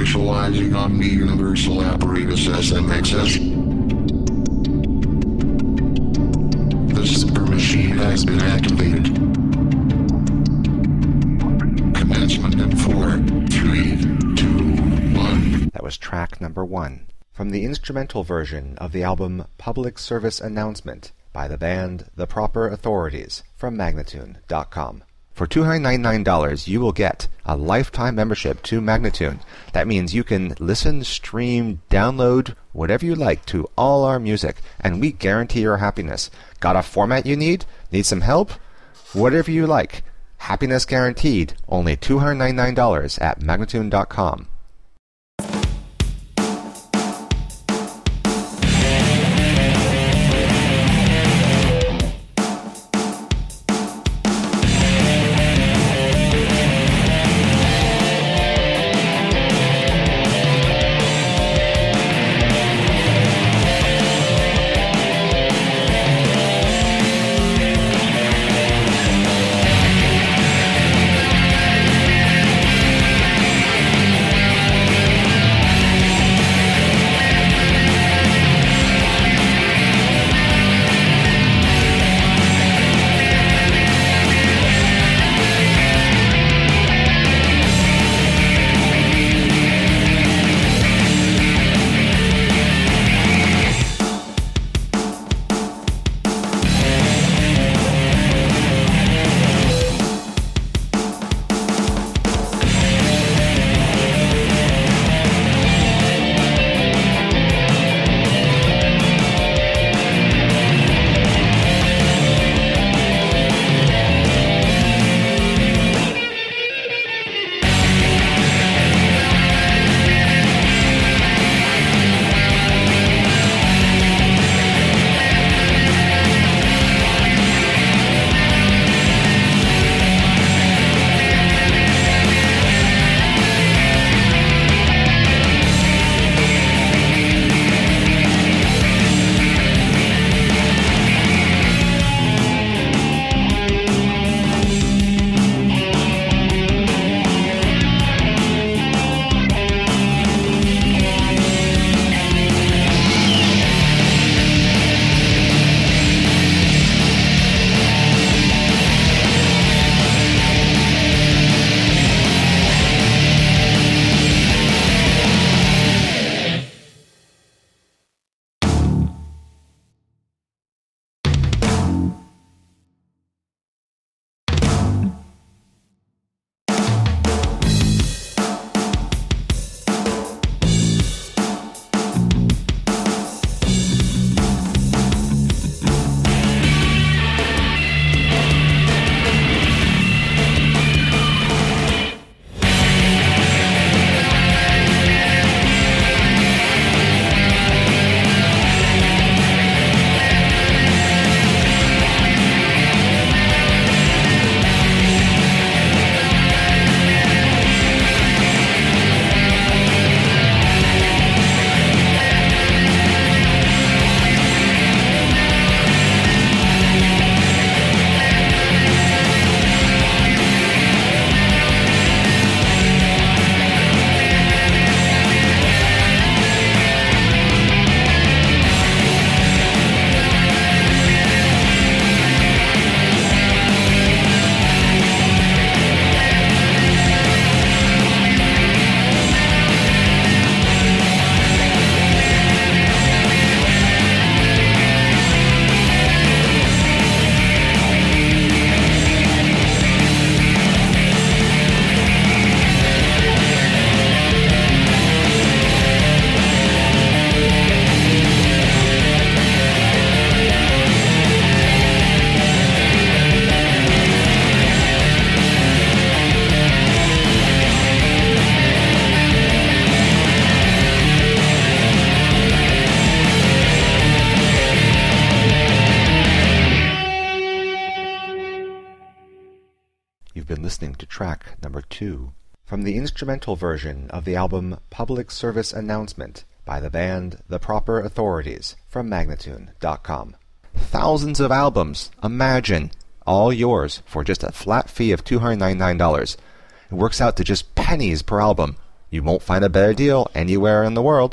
Initializing Omni Universal Apparatus SMXS. The super machine has been activated. Commencement in 4, 3, 2, 1. That was track number 1 from the instrumental version of the album Public Service Announcement by the band The Proper Authorities from Magnatune.com. For $299, you will get a lifetime membership to Magnatune. That means you can listen, stream, download, whatever you like to all our music, and we guarantee your happiness. Got a format you need? Need some help? Whatever you like. Happiness guaranteed. Only $299 at Magnatune.com. been listening to track number 2 from the instrumental version of the album Public Service Announcement by the band The Proper Authorities from Magnatune.com. Thousands of albums, imagine, all yours for just a flat fee of $299. It works out to just pennies per album. You won't find a better deal anywhere in the world.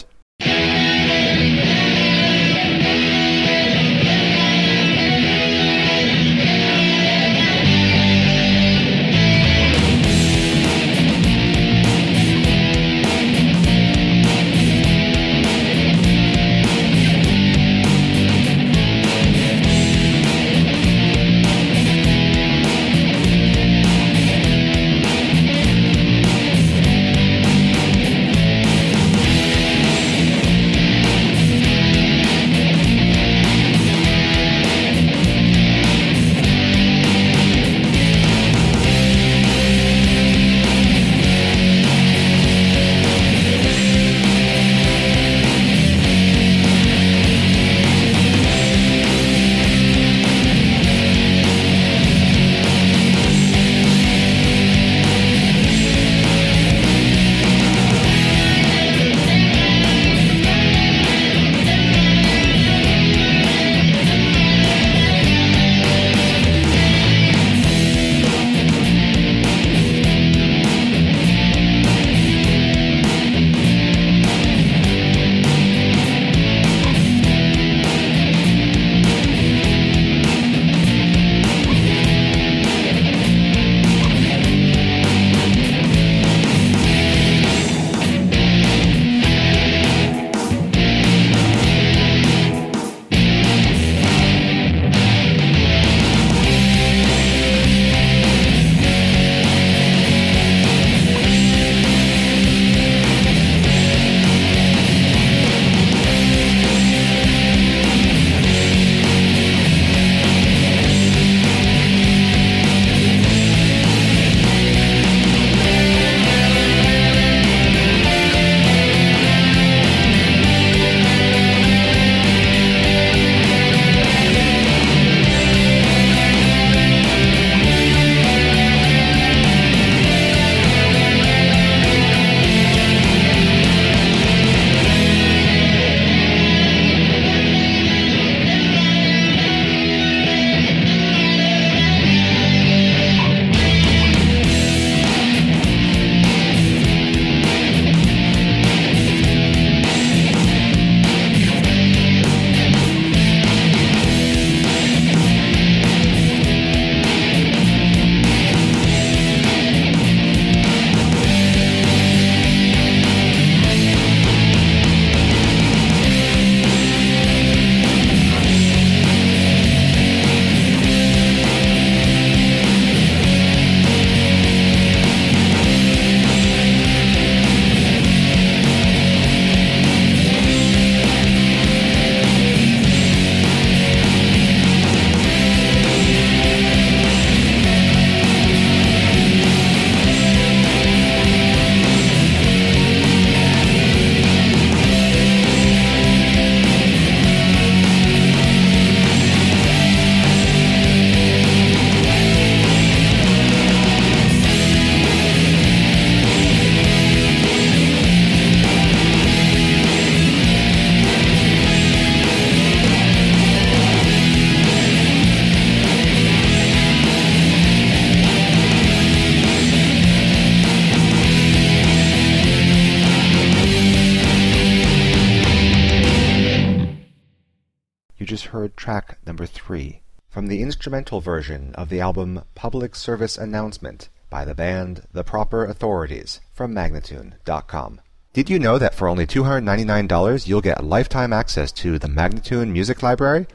just heard track number 3 from the instrumental version of the album Public Service Announcement by the band The Proper Authorities from Magnatune.com. Did you know that for only $299 you'll get lifetime access to the Magnatune Music Library?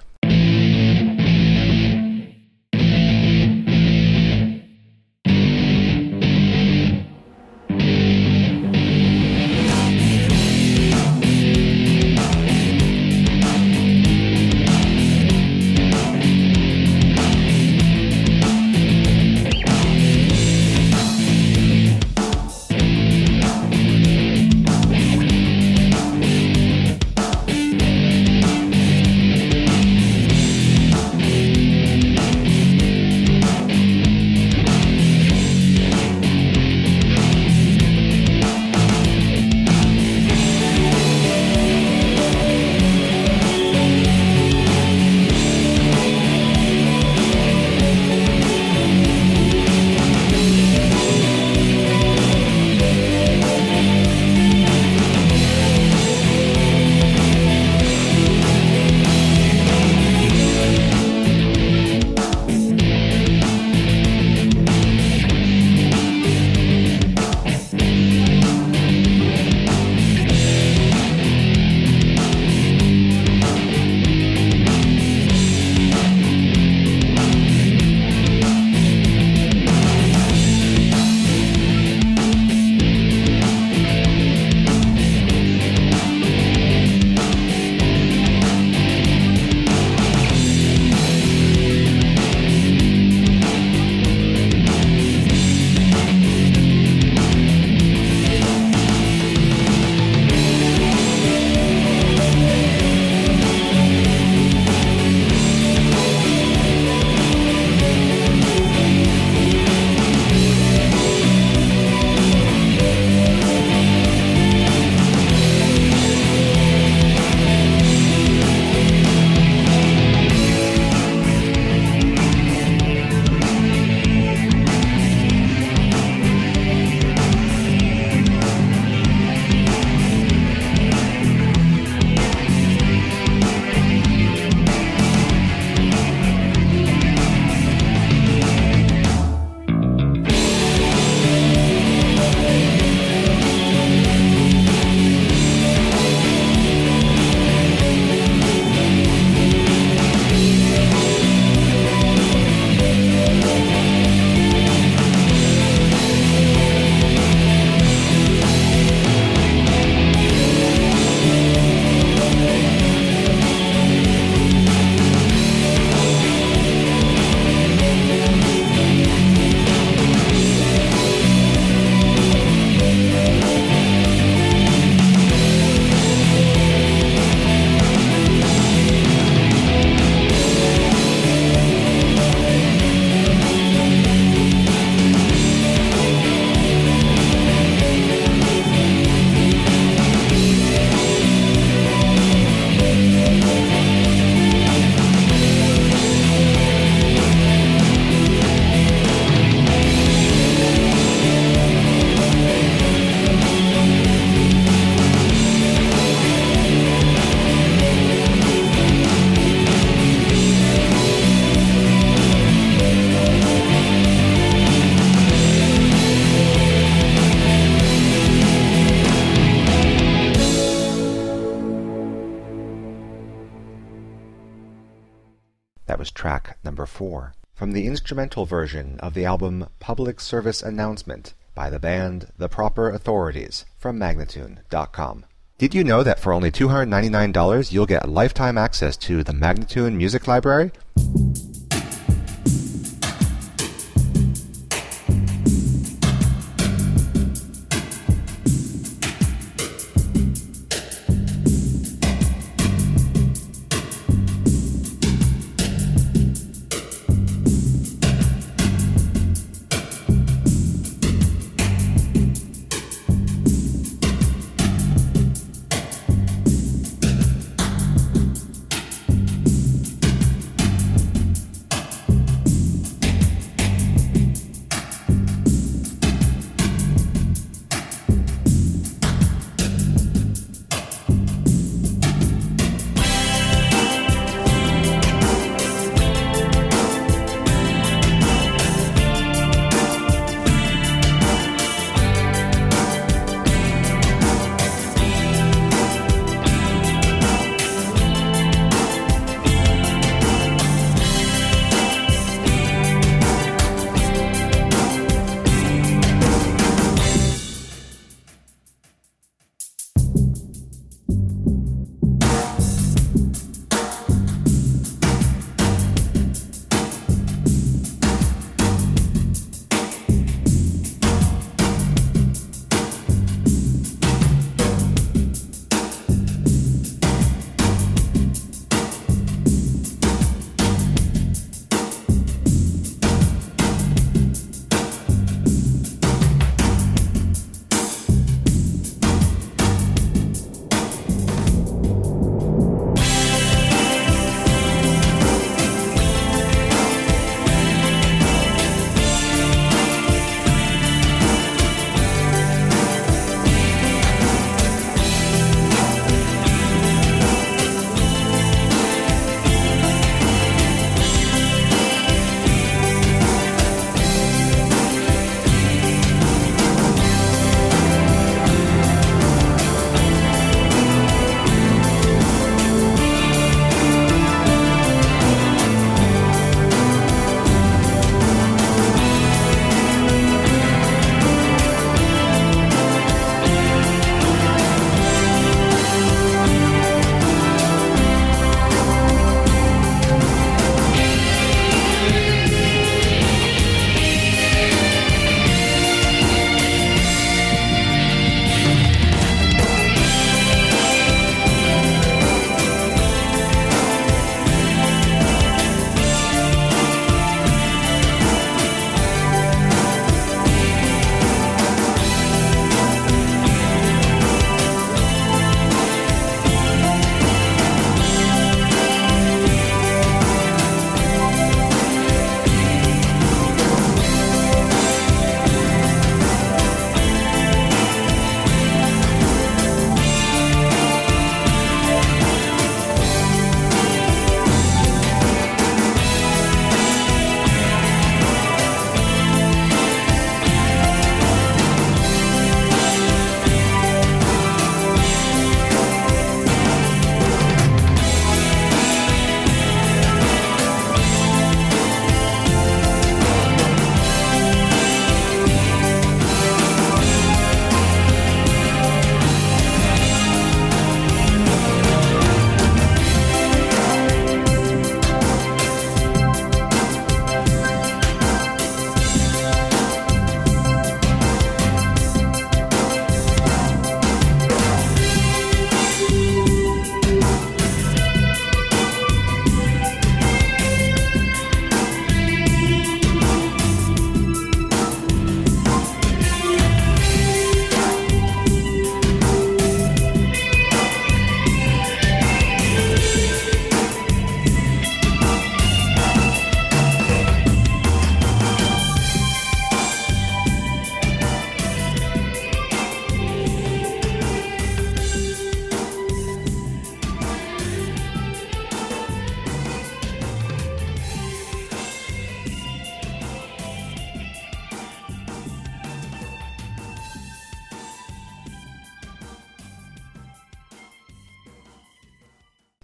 was track number 4. From the instrumental version of the album Public Service Announcement by the band The Proper Authorities from Magnatune.com. Did you know that for only $299 you'll get lifetime access to the Magnatune Music Library?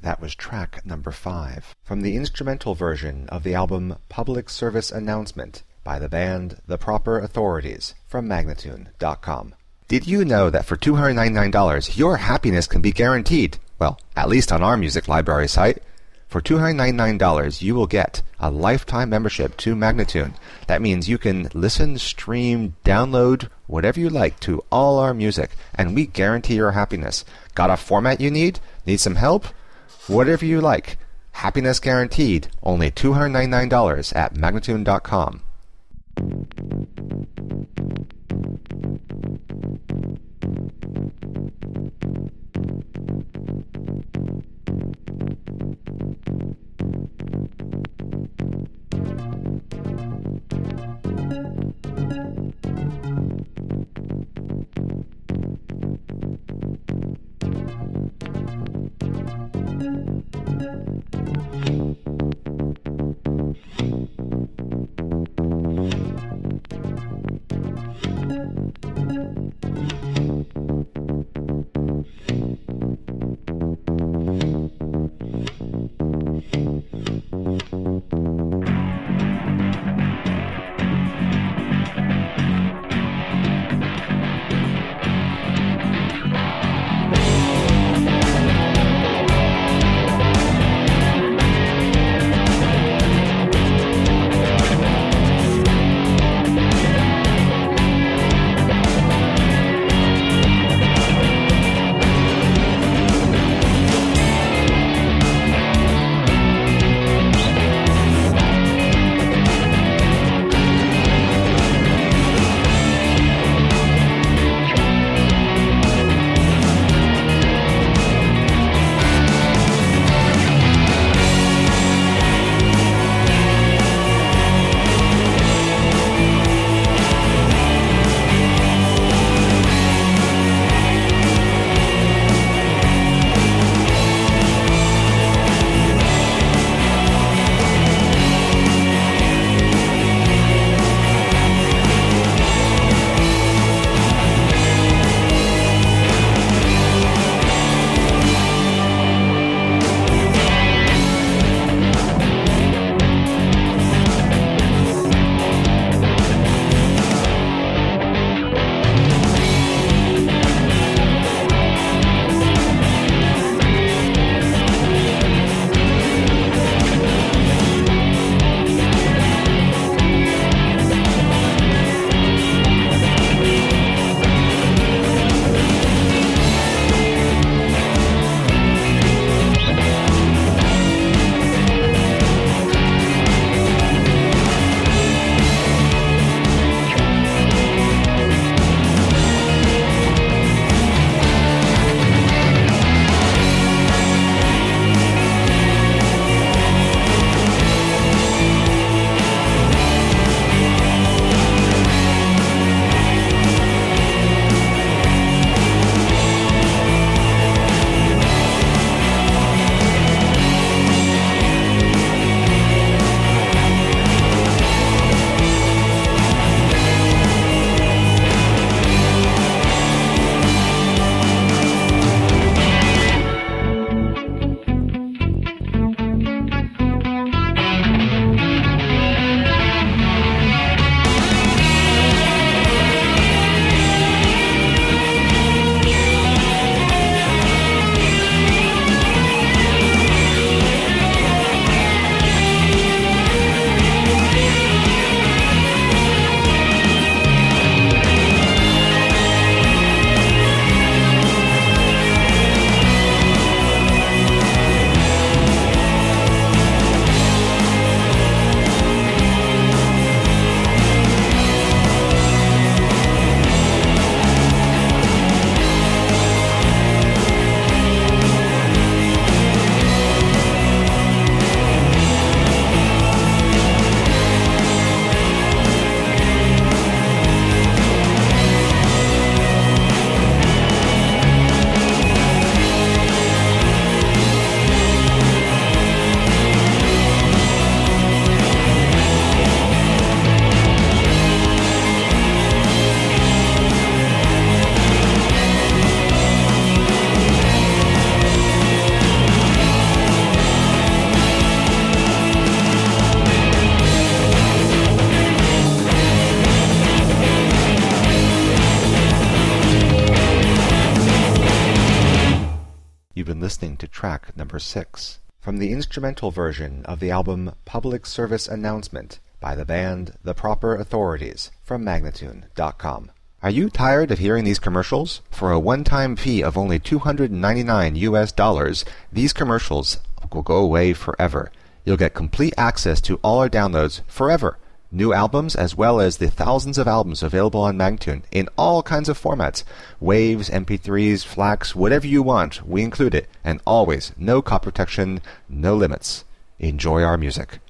That was track number 5 from the instrumental version of the album Public Service Announcement by the band The Proper Authorities from Magnatune.com. Did you know that for $299 your happiness can be guaranteed? Well, at least on our music library site. For $299 you will get a lifetime membership to Magnatune. That means you can listen, stream, download, whatever you like to all our music, and we guarantee your happiness. Got a format you need? Need some help? Whatever you like. Happiness guaranteed. Only $299 at Magnatune.com. listening to track number 6 from the instrumental version of the album Public Service Announcement by the band The Proper Authorities from Magnatune.com. Are you tired of hearing these commercials? For a one-time fee of only $299, these commercials will go away forever. You'll get complete access to all our downloads forever. New albums as well as the thousands of albums available on Magnatune in all kinds of formats. Waves, MP3s, FLACs, whatever you want, we include it. And always, no copy protection, no limits. Enjoy our music.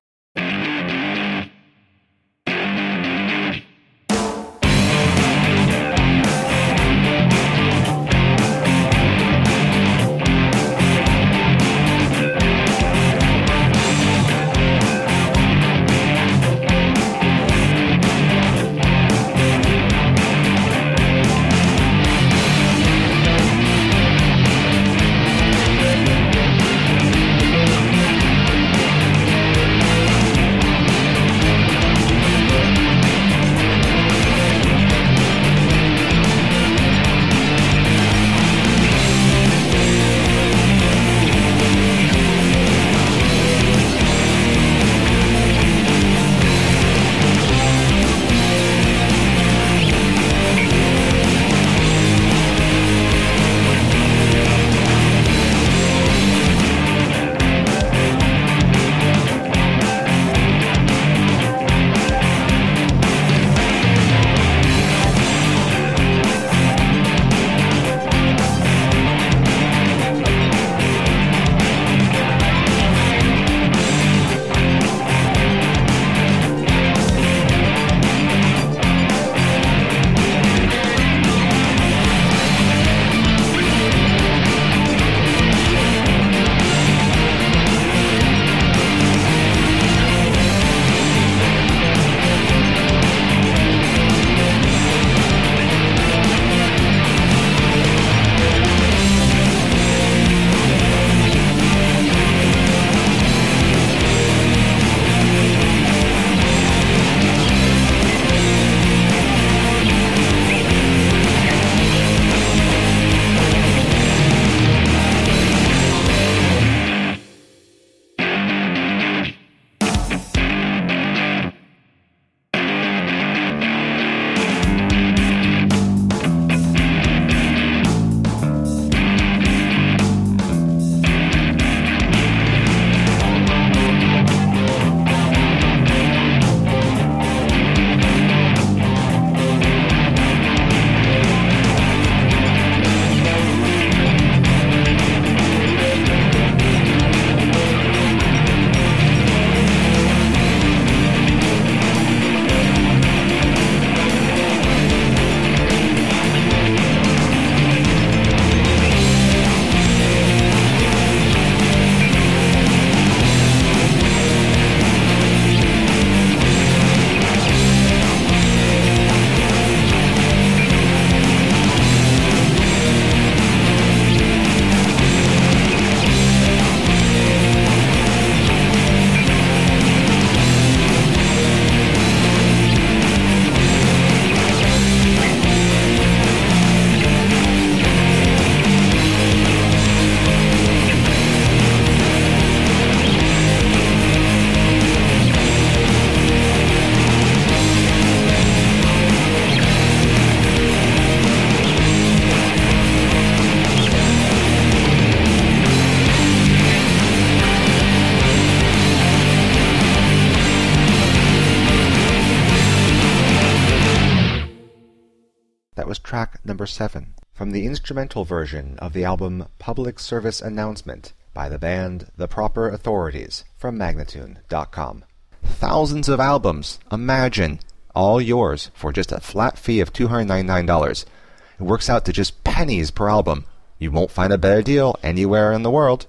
That was track number 7 from the instrumental version of the album Public Service Announcement by the band The Proper Authorities from Magnatune.com. Thousands of albums, imagine, all yours for just a flat fee of $299. It works out to just pennies per album. You won't find a better deal anywhere in the world.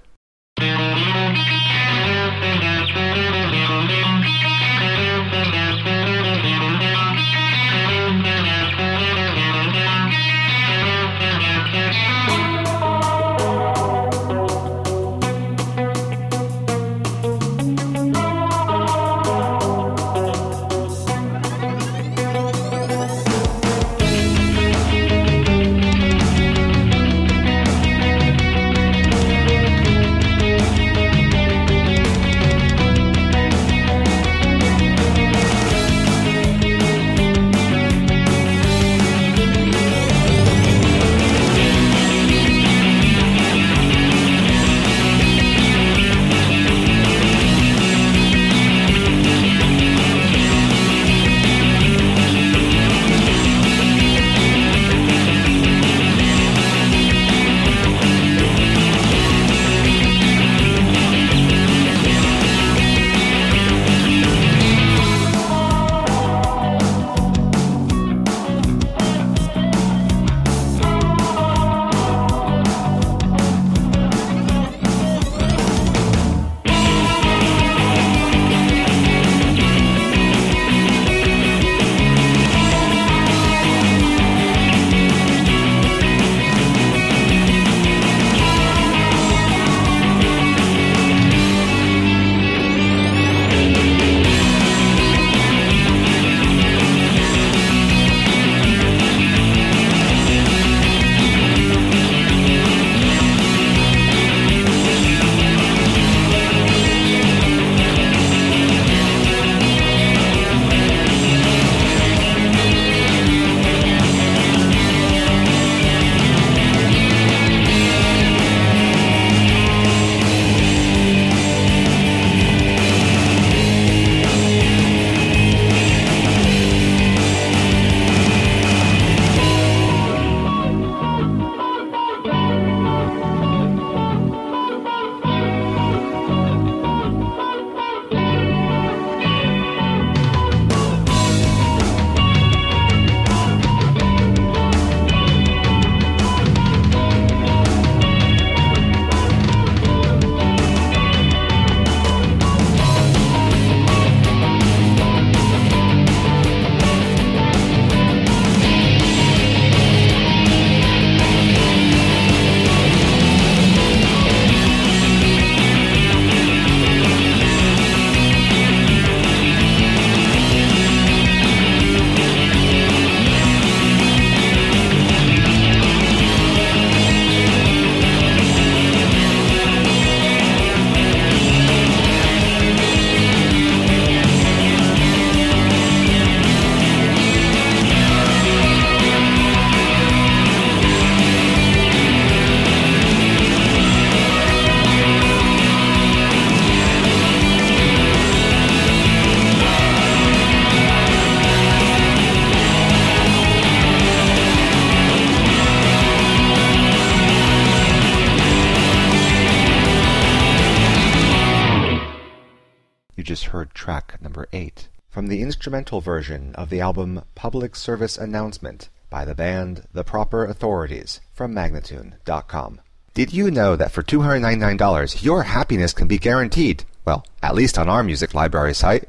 heard track number 8 from the instrumental version of the album Public Service Announcement by the band The Proper Authorities from Magnatune.com. Did you know that for $299 your happiness can be guaranteed? Well, at least on our music library site.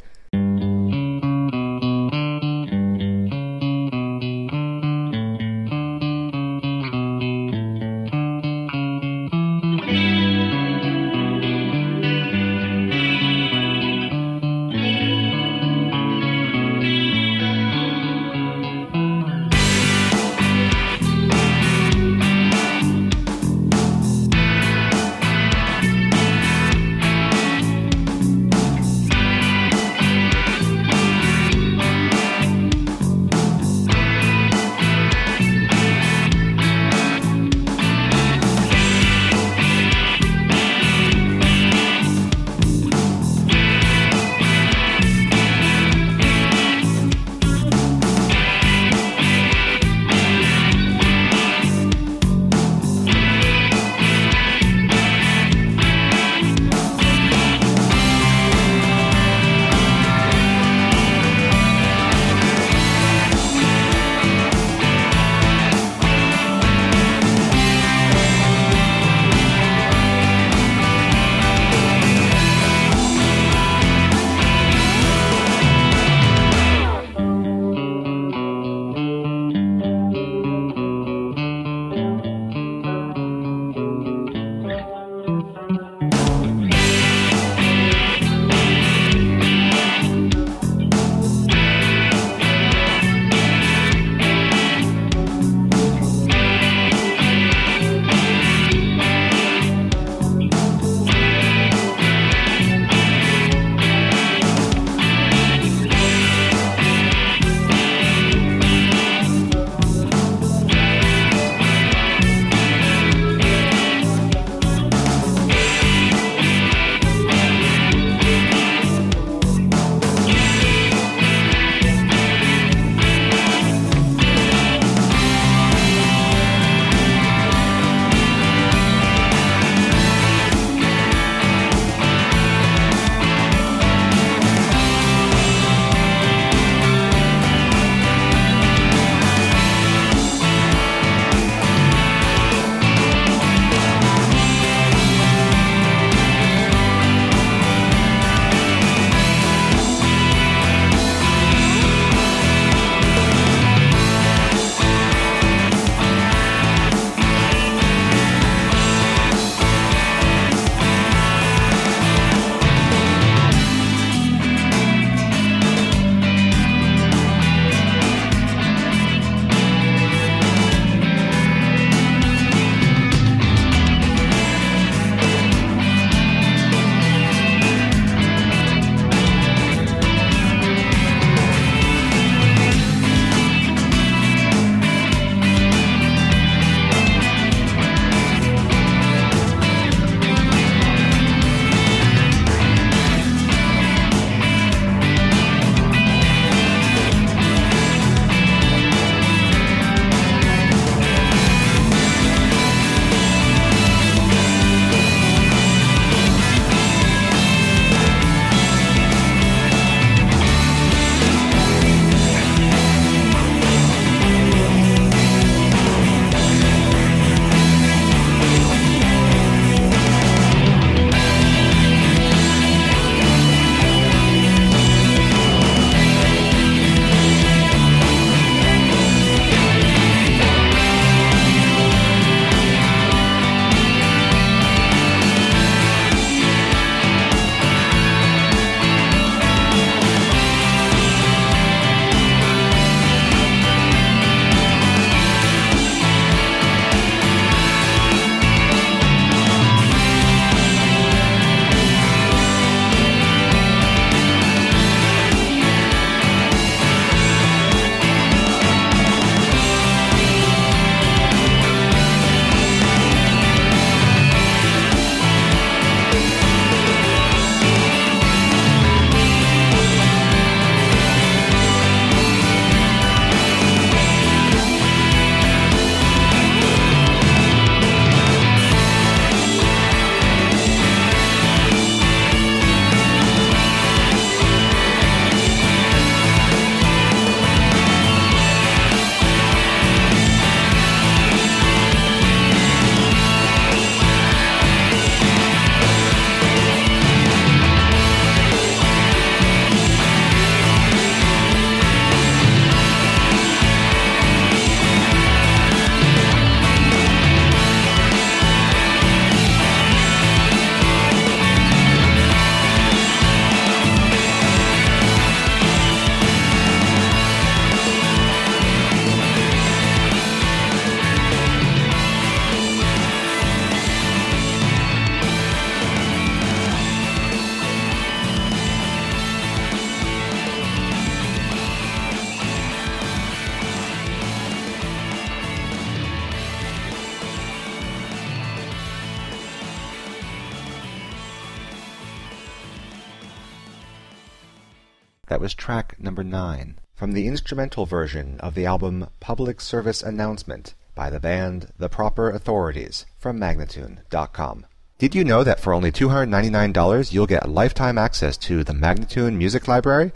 That was track number 9 from the instrumental version of the album Public Service Announcement by the band The Proper Authorities from Magnatune.com. Did you know that for only $299 you'll get lifetime access to the Magnatune Music Library?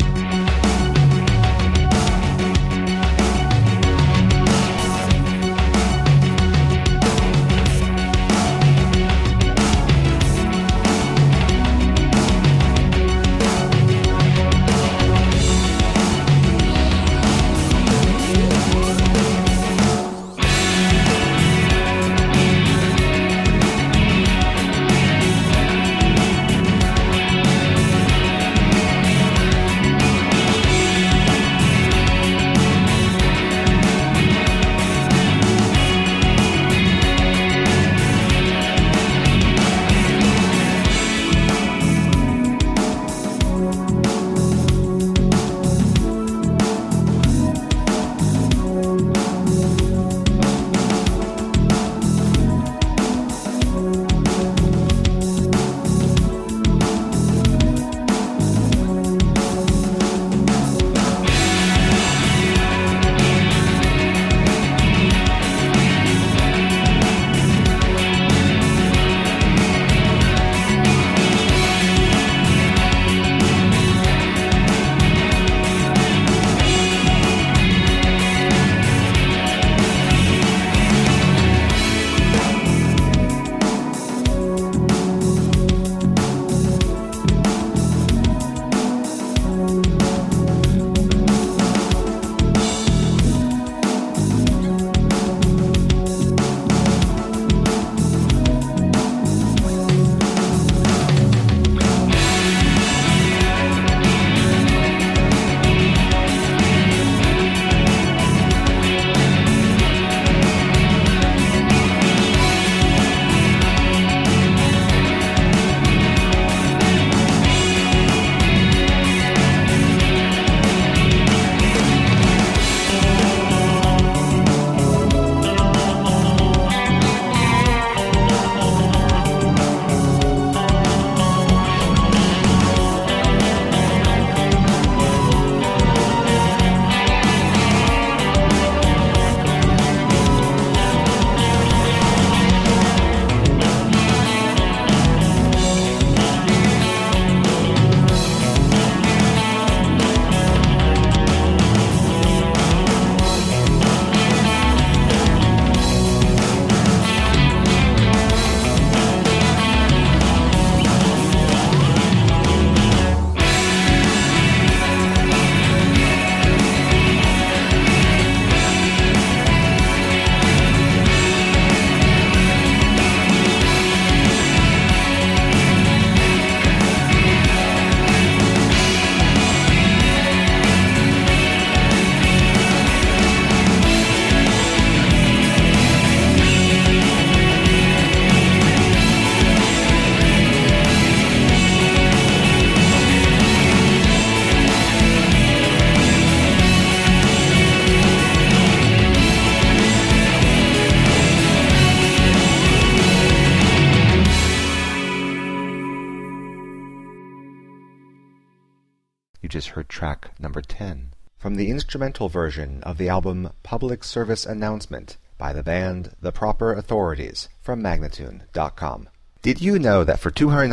You just heard track number 10 from the instrumental version of the album Public Service Announcement by the band The Proper Authorities from Magnatune.com. Did you know that for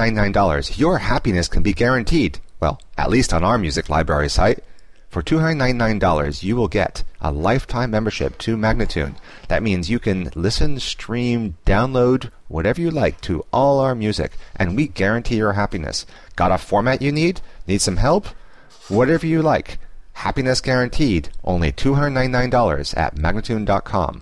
$299 your happiness can be guaranteed? Well, at least on our music library site. For $299 you will get a lifetime membership to Magnatune. That means you can listen, stream, download, whatever you like to all our music, and we guarantee your happiness. Got a format you need? Need some help? Whatever you like. Happiness guaranteed. Only $299 at Magnatune.com.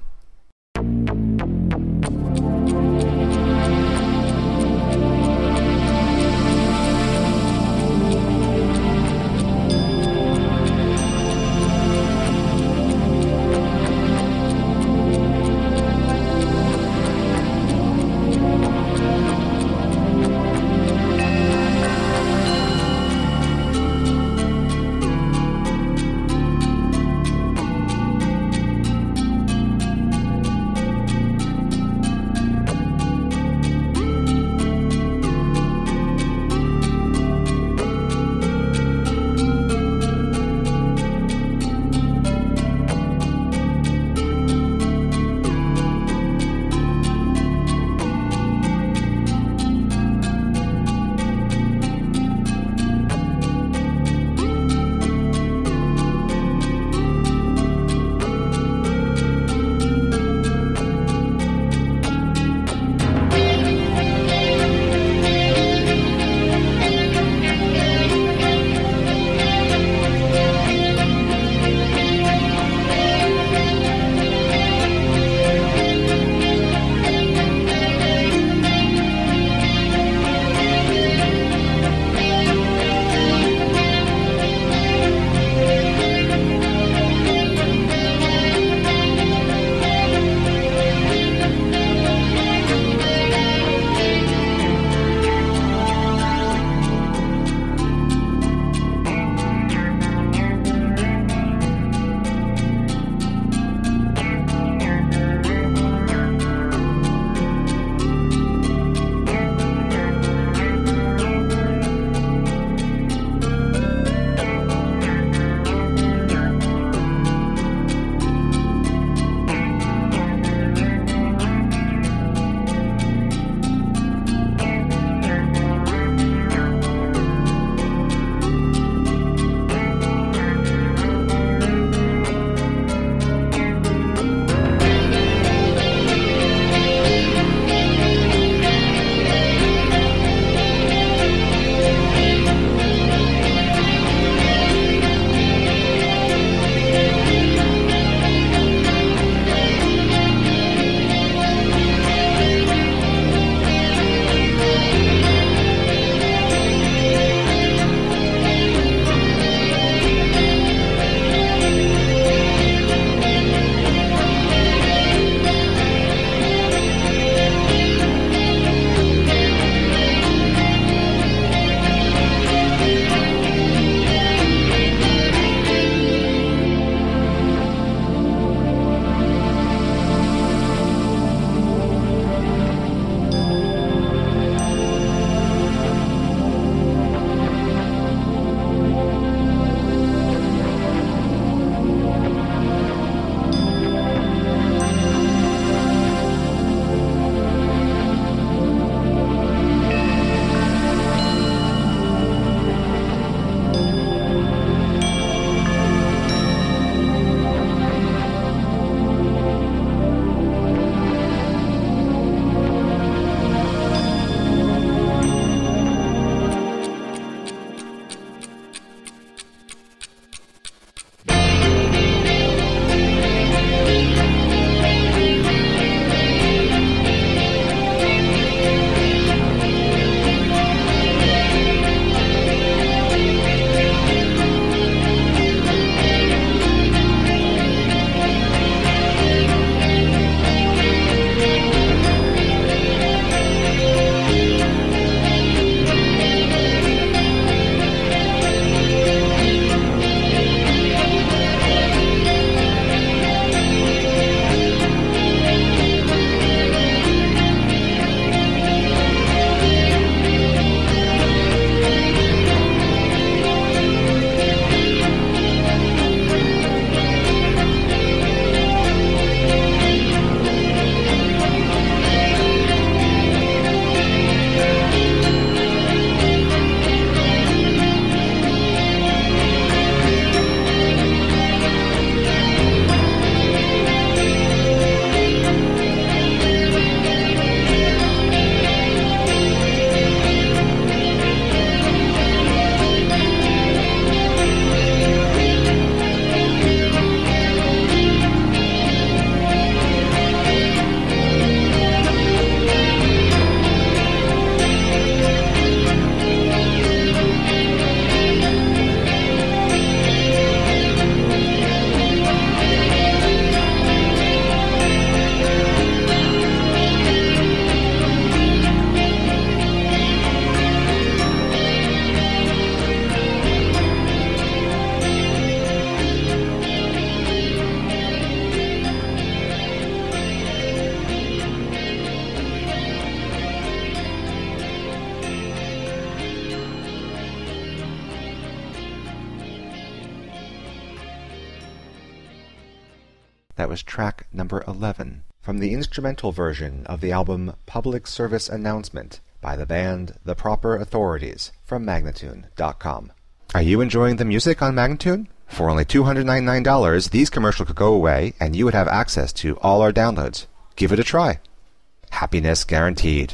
That was track number 11 from the instrumental version of the album Public Service Announcement by the band The Proper Authorities from Magnatune.com. Are you enjoying the music on Magnatune? For only $299, these commercials could go away and you would have access to all our downloads. Give it a try. Happiness guaranteed.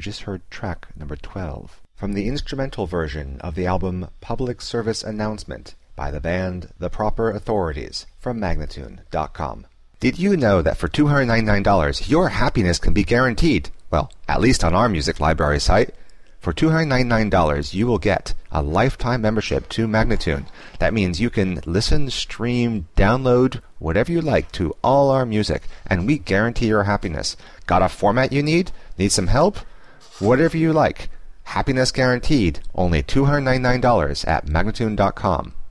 just heard track number 12 from the instrumental version of the album Public Service Announcement by the band The Proper Authorities from Magnatune.com. Did you know that for $299 your happiness can be guaranteed? Well, at least on our music library site. For $299 you will get a lifetime membership to Magnatune. That means you can listen, stream, download, whatever you like to all our music, and we guarantee your happiness. Got a format you need? Need some help? Whatever you like. Happiness guaranteed. Only $299 at Magnatune.com.